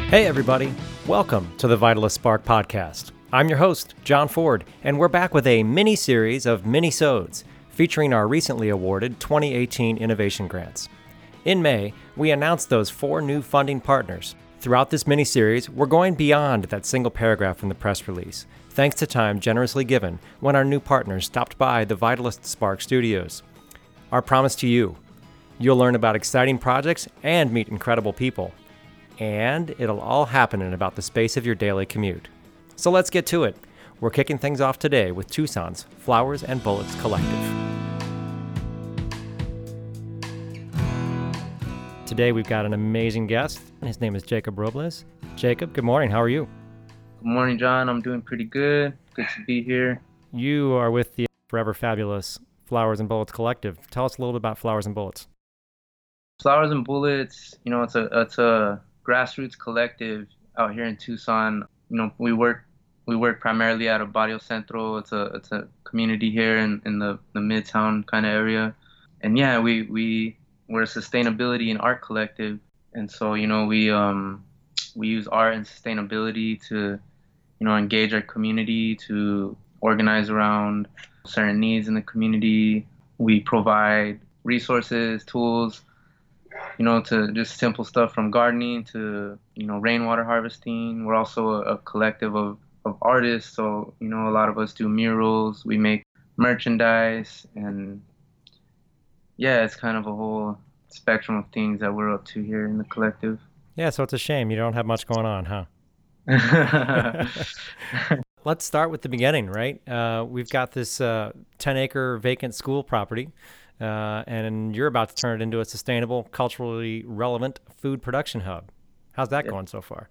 Hey everybody, welcome to the Vitalist Spark podcast. I'm your host, John Ford, and we're back with a mini-series of mini-sodes featuring our recently awarded 2018 innovation grants. In May, we announced those 4 new funding partners. Throughout this mini-series, we're going beyond that single paragraph from the press release, thanks to time generously given when our new partners stopped by the Vitalist Spark studios. Our promise to you, you'll learn about exciting projects and meet incredible people. And it'll all happen in about the space of your daily commute. So let's get to it. We're kicking things off today with Tucson's Flowers and Bullets Collective. Today we've got an amazing guest. His name is Jacob Robles. Jacob, good morning. How are you? Good morning, John. I'm doing pretty good. Good to be here. You are with the forever fabulous Flowers and Bullets Collective. Tell us a little bit about Flowers and Bullets. Flowers and Bullets, it's a grassroots collective out here in Tucson. We work primarily out of Barrio Centro. It's a community here in the Midtown kind of area. And yeah, we're a sustainability and art collective. And so, we use art and sustainability to, engage our community, to organize around certain needs in the community. We provide resources, tools, to just simple stuff from gardening to, rainwater harvesting. We're also a collective of artists. So, a lot of us do murals, we make merchandise, and yeah, it's kind of a whole spectrum of things that we're up to here in the collective. Yeah, so it's a shame you don't have much going on, huh? Let's start with the beginning, right? We've got this 10-acre vacant school property. And you're about to turn it into a sustainable, culturally relevant food production hub. How's that going so far?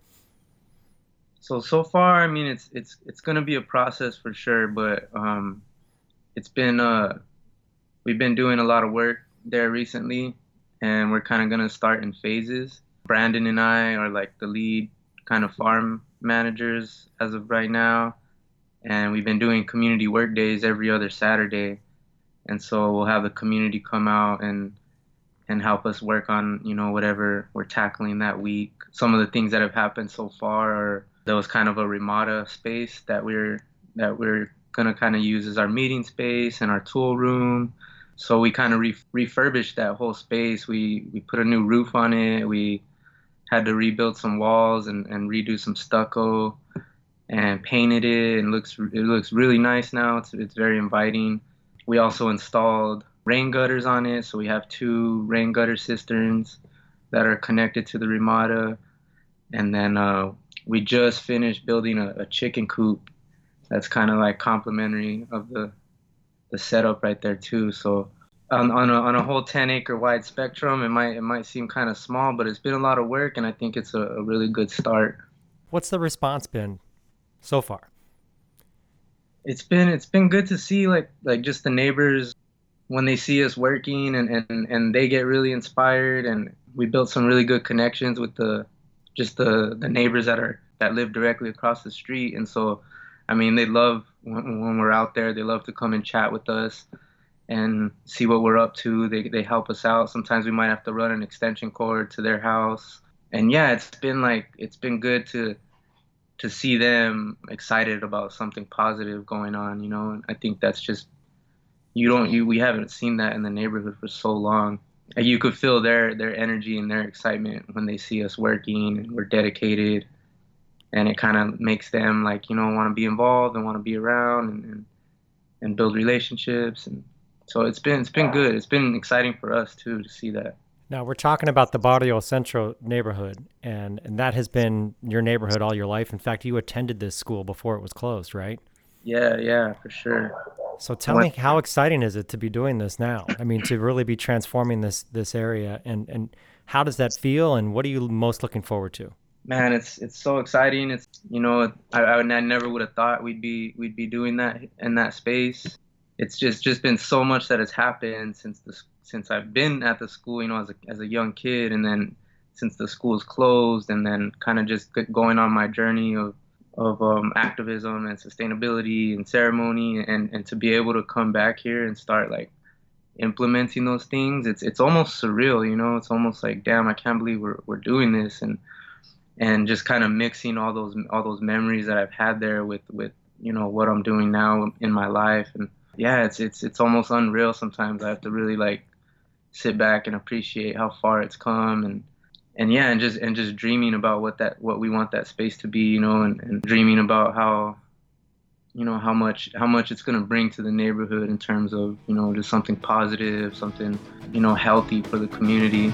So far, I mean, it's going to be a process for sure, but it's been we've been doing a lot of work there recently, and we're kind of going to start in phases. Brandon and I are like the lead kind of farm managers as of right now, and we've been doing community work days every other Saturday. And so we'll have the community come out and help us work on, whatever we're tackling that week. Some of the things that have happened so far are there was kind of a Ramada space that we're gonna kind of use as our meeting space and our tool room. So we kind of refurbished that whole space. We put a new roof on it. We had to rebuild some walls and redo some stucco and painted it. And it looks really nice now. It's very inviting. We also installed rain gutters on it, so we have 2 rain gutter cisterns that are connected to the Ramada. And then we just finished building a chicken coop that's kind of like complementary of the setup right there too. So on a whole 10-acre wide spectrum, it might seem kind of small, but it's been a lot of work, and I think it's a really good start. What's the response been so far? It's been good to see like just the neighbors when they see us working and they get really inspired, and we built some really good connections with the neighbors that live directly across the street. And so, I mean, they love when we're out there. They love to come and chat with us and see what we're up to. They help us out. Sometimes we might have to run an extension cord to their house. And yeah, it's been good to see them excited about something positive going on, and I think that's just, we haven't seen that in the neighborhood for so long. And you could feel their energy and their excitement when they see us working and we're dedicated, and it kind of makes them like, want to be involved and want to be around and build relationships. And so it's been good. It's been exciting for us too to see that. Now, we're talking about the Barrio Centro neighborhood, and that has been your neighborhood all your life. In fact, you attended this school before it was closed, right? Yeah, for sure. So tell me, how exciting is it to be doing this now? I mean, to really be transforming this area, and how does that feel, and what are you most looking forward to? Man, it's so exciting. It's, I never would have thought we'd be doing that in that space. It's just been so much that has happened since I've been at the school, as a young kid, and then since the school's closed, and then kind of just going on my journey of activism and sustainability and ceremony, and to be able to come back here and start like implementing those things, it's almost surreal, It's almost like, damn, I can't believe we're doing this. And and just kind of mixing all those memories that I've had there with what I'm doing now in my life. And yeah, it's almost unreal sometimes. I have to really like sit back and appreciate how far it's come. And yeah, and just dreaming about what we want that space to be, and dreaming about how much it's going to bring to the neighborhood in terms of just something positive, something healthy for the community.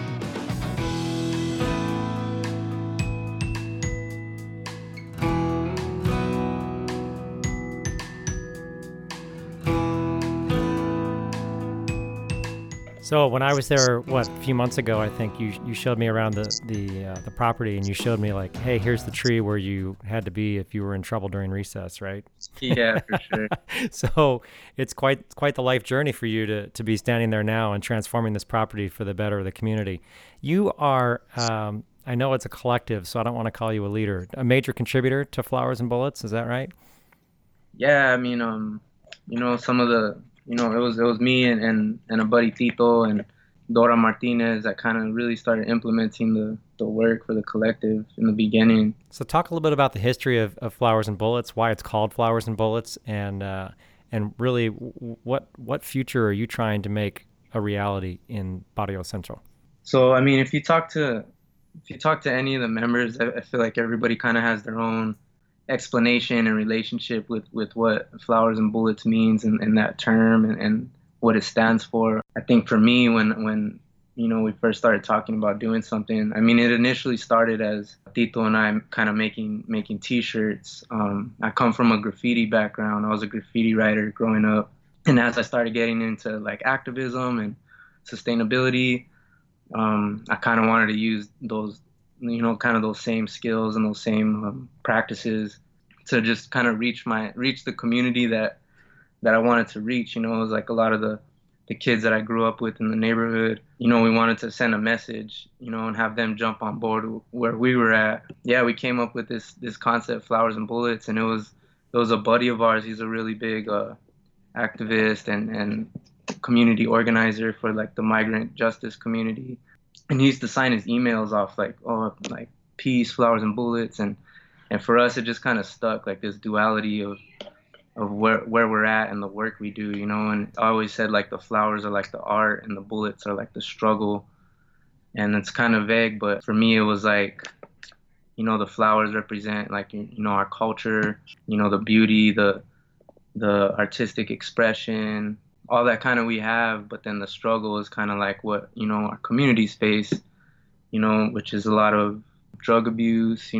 So when I was there, a few months ago, I think you showed me around the property, and you showed me like, hey, here's the tree where you had to be if you were in trouble during recess, right? Yeah, for sure. So it's quite the life journey for you to be standing there now and transforming this property for the better of the community. You are, I know it's a collective, so I don't want to call you a leader, a major contributor to Flowers and Bullets. Is that right? Yeah, I mean, some of the, it was me and a buddy Tito and Dora Martinez that kind of really started implementing the work for the collective in the beginning. So talk a little bit about the history of Flowers and Bullets, why it's called Flowers and Bullets, and really what future are you trying to make a reality in Barrio Central? So, I mean, if you talk to any of the members, I feel like everybody kind of has their own explanation and relationship with what Flowers and Bullets means and that term and what it stands for. I think for me, when we first started talking about doing something, I mean, it initially started as Tito and I kind of making T-shirts. I come from a graffiti background. I was a graffiti writer growing up, and as I started getting into like activism and sustainability, I kind of wanted to use those, kind of those same skills and those same practices to just kind of reach the community that I wanted to reach. It was like a lot of the kids that I grew up with in the neighborhood. We wanted to send a message, and have them jump on board where we were at. Yeah, we came up with this concept, Flowers and Bullets, and it was a buddy of ours. He's a really big activist and community organizer for like the migrant justice community. And he used to sign his emails off like, oh, like peace, flowers and bullets. And for us, it just kind of stuck, like this duality of where we're at and the work we do, And I always said like the flowers are like the art and the bullets are like the struggle. And it's kind of vague, but for me, it was like, the flowers represent like, our culture, the beauty, the artistic expression, all that kind of we have. But then the struggle is kind of like what, our community space, which is a lot of drug abuse,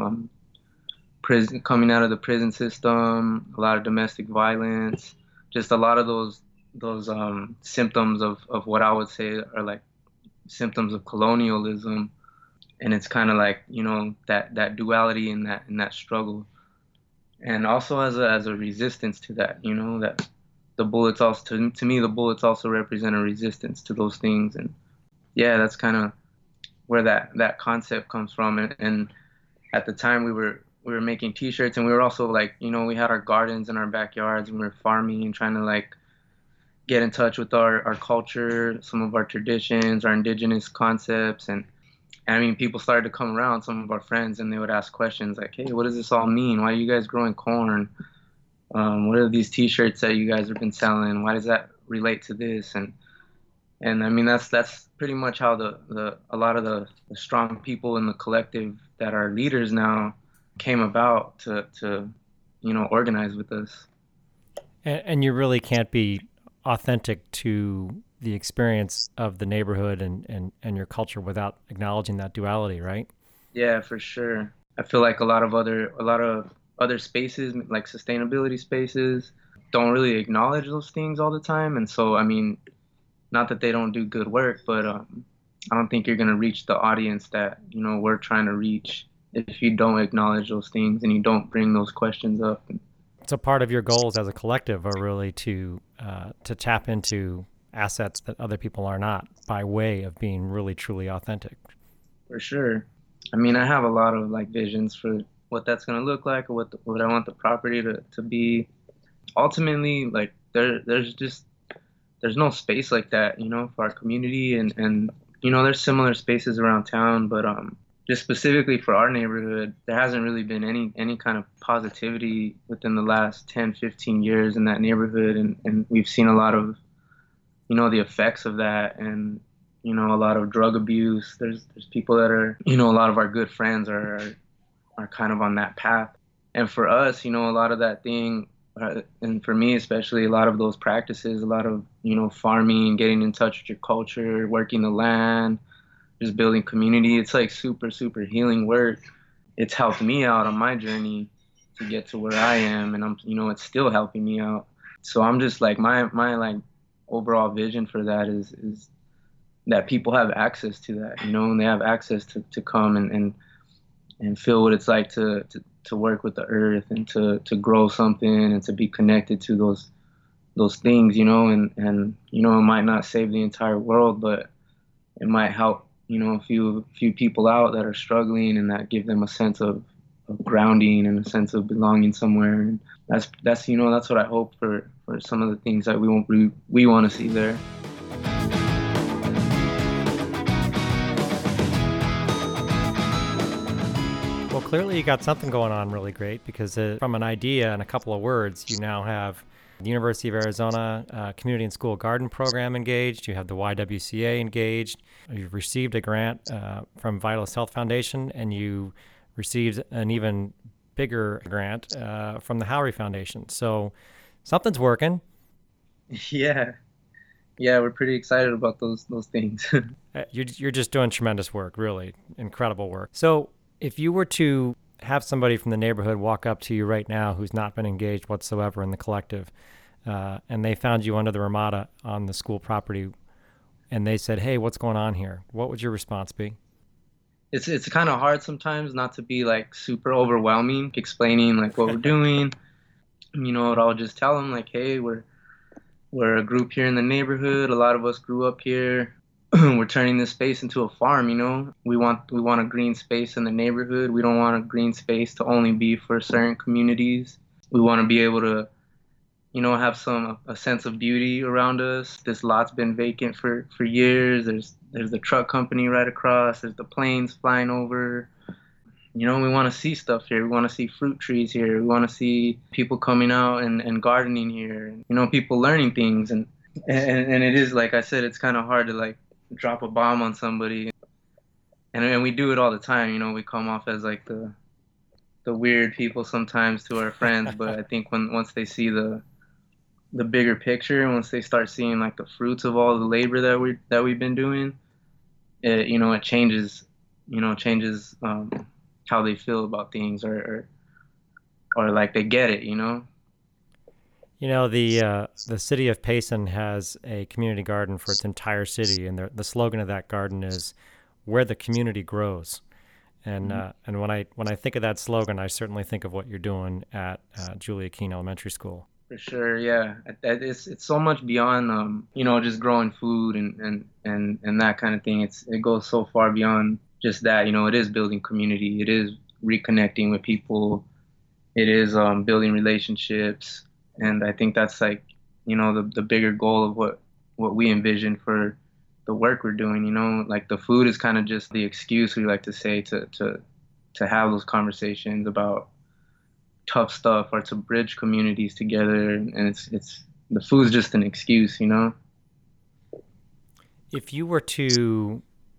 prison, coming out of the prison system, a lot of domestic violence, just a lot of those symptoms of what I would say are like symptoms of colonialism. And it's kind of like, that duality in that struggle. And also as a resistance to that, that the bullets also, to me, the bullets also represent a resistance to those things. And yeah, that's kind of where that concept comes from. And at the time we were making T-shirts, and we were also like, we had our gardens in our backyards, and we were farming and trying to like get in touch with our culture, some of our traditions, our indigenous concepts. And I mean, people started to come around, some of our friends, and they would ask questions like, hey, what does this all mean? Why are you guys growing corn? What are these T-shirts that you guys have been selling? Why does that relate to this? And I mean, that's pretty much how a lot of the strong people in the collective that are leaders now came about to organize with us. And you really can't be authentic to the experience of the neighborhood and your culture without acknowledging that duality, right? Yeah, for sure. I feel like a lot of other spaces, like sustainability spaces, don't really acknowledge those things all the time. And so, I mean, not that they don't do good work, but I don't think you're gonna reach the audience that we're trying to reach if you don't acknowledge those things and you don't bring those questions up. So part of your goals as a collective are really to tap into assets that other people are not by way of being really truly authentic. For sure. I mean, I have a lot of like visions for what that's gonna look like, or what I want the property to be. Ultimately, like there's no space like that, for our community, and there's similar spaces around town, but just specifically for our neighborhood, there hasn't really been any kind of positivity within the last 10, 15 years in that neighborhood, and we've seen a lot of, the effects of that, and a lot of drug abuse. There's people that are, a lot of our good friends are kind of on that path. And for us, a lot of that thing, and for me especially, a lot of those practices, a lot of, farming, getting in touch with your culture, working the land, just building community. It's like super, super healing work. It's helped me out on my journey to get to where I am, and it's still helping me out. So I'm just like, my like overall vision for that is that people have access to that, and they have access to come and feel what it's like to work with the earth, and to grow something, and to be connected to those things, and it might not save the entire world, but it might help, a few people out that are struggling, and that give them a sense of grounding and a sense of belonging somewhere. And that's what I hope for some of the things that we want to see there. Well, clearly you got something going on really great, because from an idea and a couple of words, you now have the University of Arizona Community and School Garden Program engaged. You have the YWCA engaged. You've received a grant from Vitalis Health Foundation, and you received an even bigger grant from the Howry Foundation. So something's working. Yeah, we're pretty excited about those things. You're just doing tremendous work, really incredible work. So if you were to have somebody from the neighborhood walk up to you right now who's not been engaged whatsoever in the collective, and they found you under the Ramada on the school property, and they said, "Hey, what's going on here?" What would your response be? It's kind of hard sometimes not to be like super overwhelming, explaining like what we're doing. I'll just tell them like, "Hey, we're a group here in the neighborhood. A lot of us grew up here. We're turning this space into a farm, We want a green space in the neighborhood. We don't want a green space to only be for certain communities. We want to be able to, have a sense of beauty around us. This lot's been vacant for years. There's the truck company right across. There's the planes flying over. We want to see stuff here. We want to see fruit trees here. We want to see people coming out and gardening here. People learning things. And it is, like I said, it's kind of hard to like drop a bomb on somebody. And we do it all the time. We come off as like the weird people sometimes to our friends. But I think once they see the bigger picture, once they start seeing like the fruits of all the labor that we've been doing, it changes, how they feel about things, or like they get it. The city of Payson has a community garden for its entire city, and the slogan of that garden is "Where the community grows." And and when I think of that slogan, I certainly think of what you're doing at Julia Keene Elementary School. For sure, yeah. It's so much beyond just growing food and that kind of thing. It goes so far beyond just that. It is building community. It is reconnecting with people. It is building relationships. And I think that's like, the bigger goal of what we envision for the work we're doing. Like the food is kind of just the excuse, we like to say, to have those conversations about tough stuff, or to bridge communities together. And it's the food's just an excuse. If you were to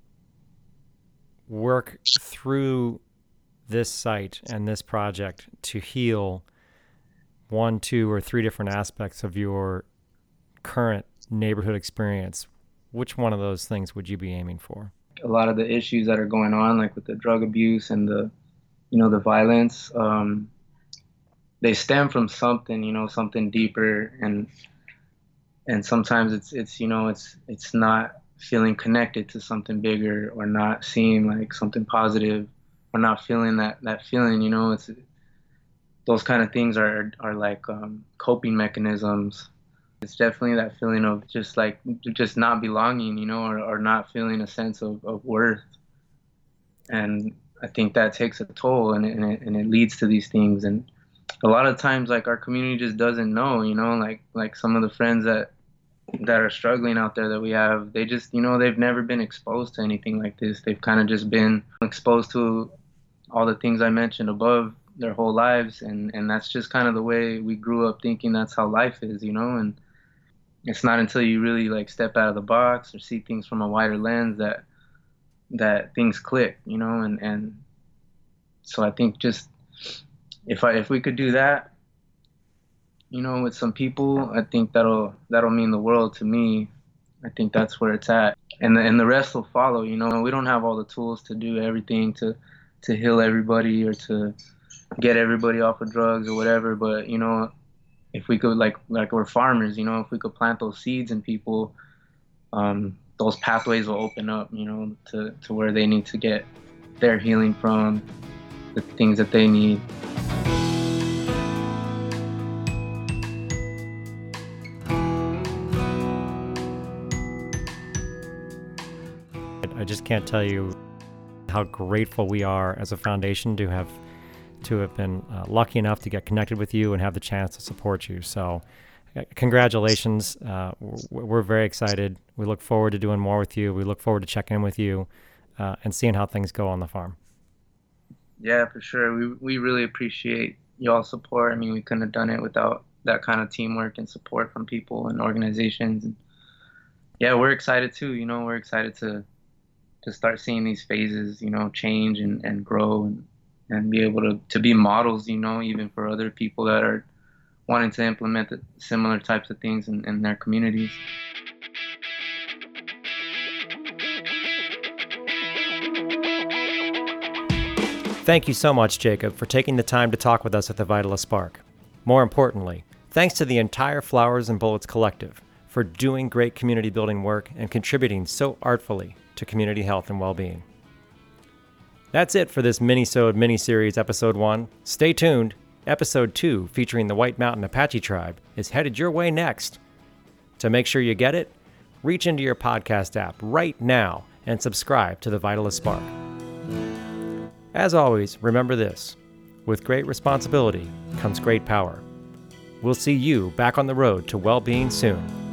work through this site and this project to heal 1, 2, or 3 different aspects of your current neighborhood experience, which one of those things would you be aiming for? A lot of the issues that are going on, like with the drug abuse and the violence, they stem from something, something deeper, and sometimes it's not feeling connected to something bigger, or not seeing like something positive, or not feeling that feeling. It's those kind of things are like coping mechanisms. It's definitely that feeling of just not belonging, or not feeling a sense of worth. And I think that takes a toll, and it leads to these things. And a lot of times, like, our community just doesn't know, like some of the friends that that are struggling out there that we have, they just, they've never been exposed to anything like this. They've kind of just been exposed to all the things I mentioned above their whole lives, and that's just kind of the way we grew up thinking that's how life is, and it's not until you really like step out of the box or see things from a wider lens that things click, and so I think just if we could do that, with some people, I think that'll mean the world to me. I think that's where it's at, and the rest will follow. We don't have all the tools to do everything to heal everybody or to get everybody off of drugs or whatever. But if we could, like we're farmers, if we could plant those seeds in people, those pathways will open up, to where they need to get their healing from, the things that they need. I just can't tell you how grateful we are as a foundation to have been lucky enough to get connected with you and have the chance to support you. So congratulations. We're very excited. We look forward to doing more with you. We look forward to checking in with you and seeing how things go on the farm. Yeah, for sure. We really appreciate y'all's support. I mean, we couldn't have done it without that kind of teamwork and support from people and organizations. And yeah, we're excited too. We're excited to start seeing these phases, change and grow and be able to be models, even for other people that are wanting to implement similar types of things in their communities. Thank you so much, Jacob, for taking the time to talk with us at the Vitalist Spark. More importantly, thanks to the entire Flowers and Bullets Collective for doing great community building work and contributing so artfully to community health and well-being. That's it for this mini-series, Episode 1. Stay tuned. Episode 2, featuring the White Mountain Apache Tribe, is headed your way next. To make sure you get it, reach into your podcast app right now and subscribe to the Vitalist Spark. As always, remember this: with great responsibility comes great power. We'll see you back on the road to well-being soon.